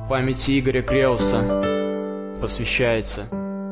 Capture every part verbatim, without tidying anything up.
Памяти Игоря Креуса посвящается.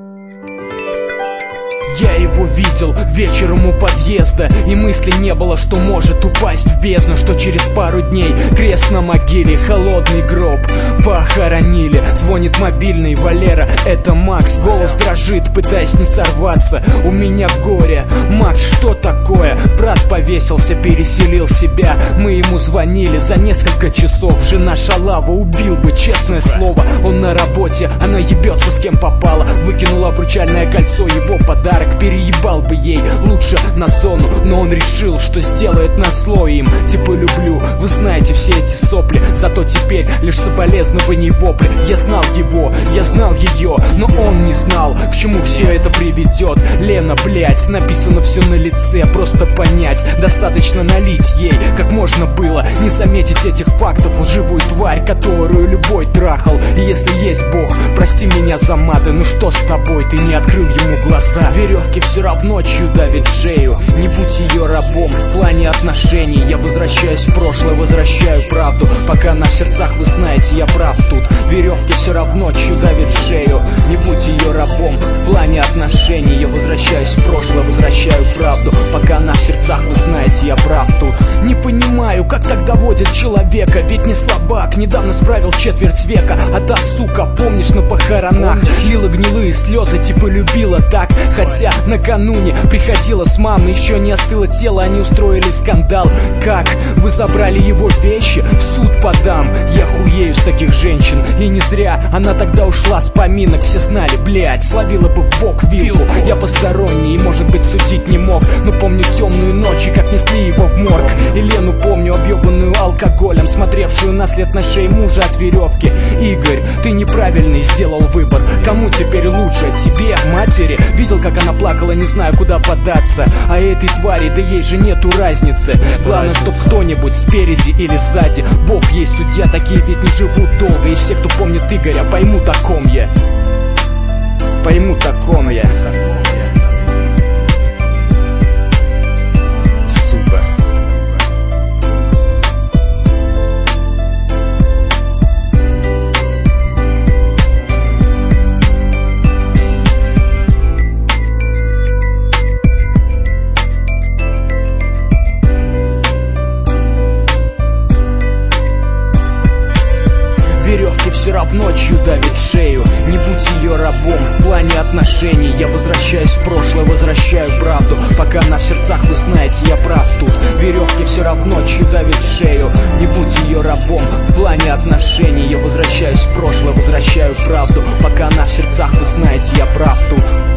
Я его видел вечером у подъезда, и мысли не было, что может упасть в бездну, что через пару дней крест на могиле, холодный гроб похоронили. Звонит мобильный, Валера, это Макс. Голос дрожит, пытаясь не сорваться. У меня горе. Макс, что такое? Брат повесился, переселил себя. Мы ему звонили за несколько часов. Жена шалава, убил бы, честное слово. Он на работе, она ебется с кем попала. Выкинула обручальное кольцо, его подарок. Переебал бы ей лучше на зону, но он решил, что сделает назло им. Типа люблю, вы знаете все эти сопли. Зато теперь лишь соболезнования и вопли. Я знал его, я знал ее, но он не знал, к чему все это приведет. Лена, блять, написано все на лице. Просто понять, достаточно налить ей, как можно было не заметить этих фактов. Лживую тварь, которую любой трахал. И если есть Бог, прости меня за маты, ну что с тобой, ты не открыл ему глаза. Веревки все равно чью давит шею. Не будь ее рабом в плане отношений. Я возвращаюсь в прошлое, возвращаю правду. Пока на в сердцах вы знаете, я прав тут. Веревки все равно чью давит шею. Не будь ее рабом в плане отношений. Я возвращаюсь в прошлое, возвращаю правду. Пока на в сердцах вы знаете, я прав тут. Не понимаю, как так доводит человека. Ведь не слабак, недавно справил четверть века. А та сука, помнишь, на похоронах лила гнилые слезы, типа любила так. Хотя накануне приходила с мамой, еще не остыло тело, они устроили скандал. Как? Вы забрали его вещи? В суд подам. Я хуею с таких женщин. И не зря она тогда ушла с поминок. Все знали, блять, словила бы в бок вилку. Я посторонний и, может быть, судить не мог. Но помню темную ночь и как несли его в морг. И Лену помню, объебанную алкоголем, смотревшую на след на шее мужа от веревки. Игорь, ты неправильный сделал выбор. Кому теперь лучше? Тебе, матери? Видел, как она плакала, не знаю, куда податься. А этой твари, да ей же нету разницы. Главное, чтоб кто-нибудь спереди или сзади. Бог есть судья, такие ведь не живут долго. И все, кто помнит Игоря, поймут, о ком я. Поймут, о ком я. Сука. Веревки все равно чью давит шею. Не будь ее рабом в плане отношений. Я возвращаюсь в прошлое, возвращаю правду. Пока на в сердцах вы знаете, я прав тут. Веревки все равно чью давит шею. Не будь ее рабом в плане отношений. Я возвращаюсь в прошлое, возвращаю правду. Пока на в сердцах вы знаете, я прав тут.